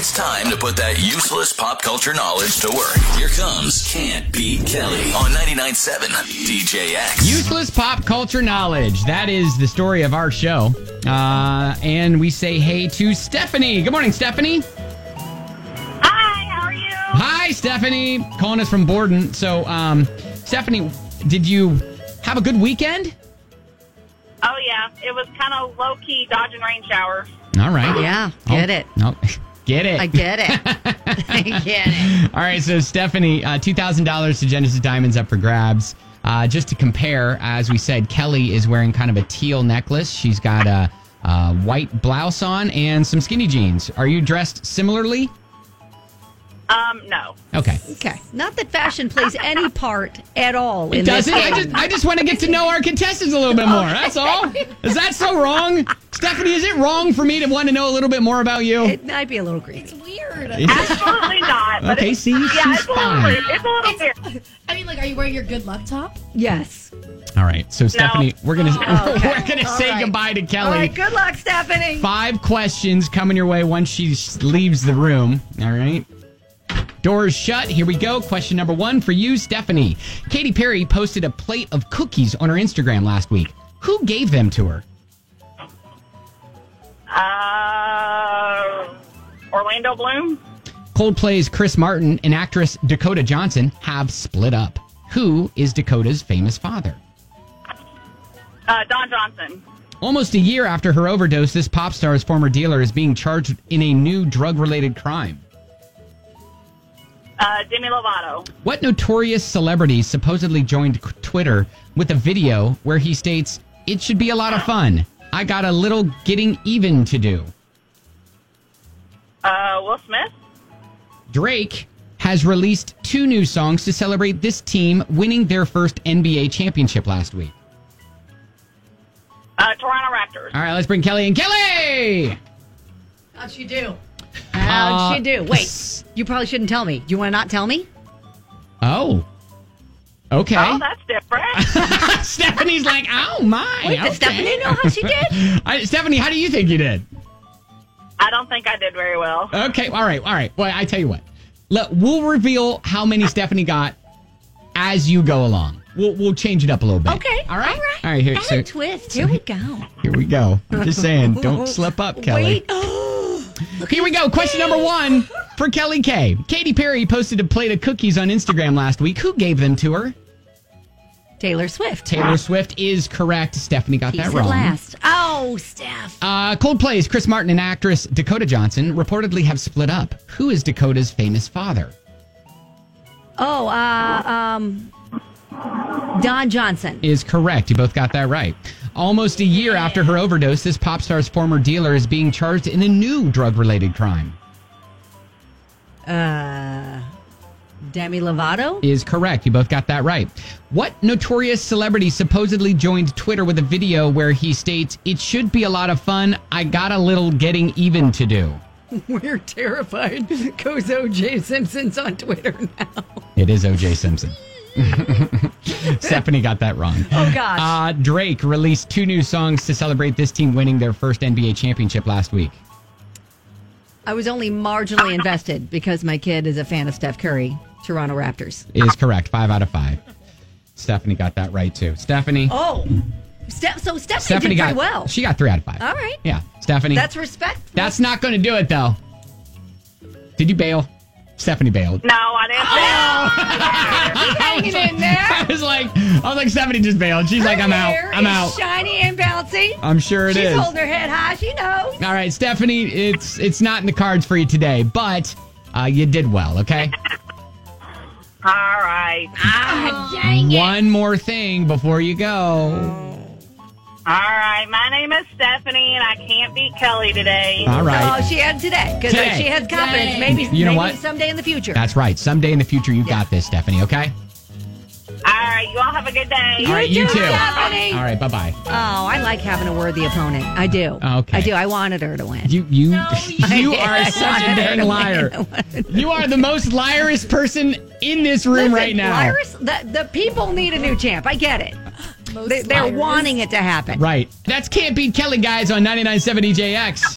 It's time to put that useless pop culture knowledge to work. Here comes Can't Beat Kelly on 99.7 DJX. Useless pop culture knowledge. That is the story of our show. And we say hey to Stephanie. Good morning, Stephanie. Hi, how are you? Hi, Stephanie. Calling us from Borden. So, Stephanie, did you have a good weekend? Oh, yeah. It was kind of low-key dodging rain showers. All right. Yeah, get it. No, get it. I get it. I get it. All right, so Stephanie, $2,000 to Genesis Diamonds up for grabs. Just to compare, as we said, Kelly is wearing kind of a teal necklace. She's got a white blouse on and some skinny jeans. Are you dressed similarly? No. Okay. Okay. Not that fashion plays any part at all in It this doesn't? game. I just want to get to know our contestants a little bit more. That's all. Is that so wrong? Stephanie, is it wrong for me to want to know a little bit more about you? It might be a little creepy. Weird. Absolutely not. But Okay, see? yeah, She's it's a fine. little weird. I mean, like, are you wearing your good luck top? Yes. All right. So, Stephanie, we're going to Okay. say All right. goodbye to Kelly. All right. Good luck, Stephanie. 5 questions coming your way once she leaves the room. All right. Doors shut. Here we go. Question number 1 for you, Stephanie. Katy Perry posted a plate of cookies on her Instagram last week. Who gave them to her? Orlando Bloom. Coldplay's Chris Martin and actress Dakota Johnson have split up. Who is Dakota's famous father? Don Johnson. Almost a year after her overdose, this pop star's former dealer is being charged in a new drug-related crime. Demi Lovato. What notorious celebrity supposedly joined Twitter with a video where he states, "It should be a lot of fun. I got a little getting even to do"? Will Smith. Drake has released 2 new songs to celebrate this team winning their first NBA championship last week. Toronto Raptors. All right, let's bring Kelly in. Kelly! How'd she do? How'd she do? Wait, you probably shouldn't tell me. Do you want to not tell me? Oh. Okay. Oh, that's different. Stephanie's like, oh my. Wait, okay. does Stephanie know how she did? Stephanie, how do you think you did? I don't think I did very well. Okay, all right. Well, I tell you what. We'll reveal how many Stephanie got as you go along. We'll change it up a little bit. Okay. All right. All right. Here, Add so a twist. Here we go. here we go. I'm just saying, don't slip up, Kelly. Wait. Here we go. Question number 1 for Kelly K. Katy Perry posted a plate of cookies on Instagram last week. Who gave them to her? Taylor Swift. Taylor Swift is correct. Stephanie got Piece that at wrong. last. Oh, Steph. Coldplay's Chris Martin and actress Dakota Johnson reportedly have split up. Who is Dakota's famous father? Oh, Don Johnson. Is correct. You both got that right. Almost a year after her overdose, this pop star's former dealer is being charged in a new drug-related crime. Demi Lovato? Is correct. You both got that right. What notorious celebrity supposedly joined Twitter with a video where he states, "It should be a lot of fun. I got a little getting even to do"? We're terrified because O.J. Simpson's on Twitter now. It is O.J. Simpson. Stephanie got that wrong. Oh, gosh. Drake released 2 new songs to celebrate this team winning their first NBA championship last week. I was only marginally invested because my kid is a fan of Steph Curry, Toronto Raptors. Is correct. 5 out of 5. Stephanie got that right, too. Stephanie. Oh. So Stephanie did got pretty well. She got 3 out of 5. All right. Yeah. Stephanie. That's respectful. That's not going to do it, though. Did you bail? Stephanie bailed. No, I didn't. hanging in there. I was like, Stephanie just bailed. She's like, I'm out. Hair I'm is out. shiny and bouncy. I'm sure it is. She's holding her head high. She knows. All right, Stephanie, it's not in the cards for you today, but you did well, okay? All right. Dang it. One more thing before you go. All right. My name is Stephanie, and I can't beat Kelly today. All right. Oh, she had today because Today. she has confidence. Today. Maybe, You know maybe what? someday in the future. That's right. Someday in the future, you got this, Stephanie, okay? All right. You all have a good day. All right, you too. Stephanie. All right, bye-bye. Oh, I like having a worthy opponent. I do. Okay. I do. I wanted her to win. You I are did. such I a wanted her dang to liar. win. You are the most liarous person in this room Listen, right now. liars, the people need a new champ. I get it. They're liars. wanting it to happen. Right. That's Can't Beat Kelly, guys, on 99.7 EJX.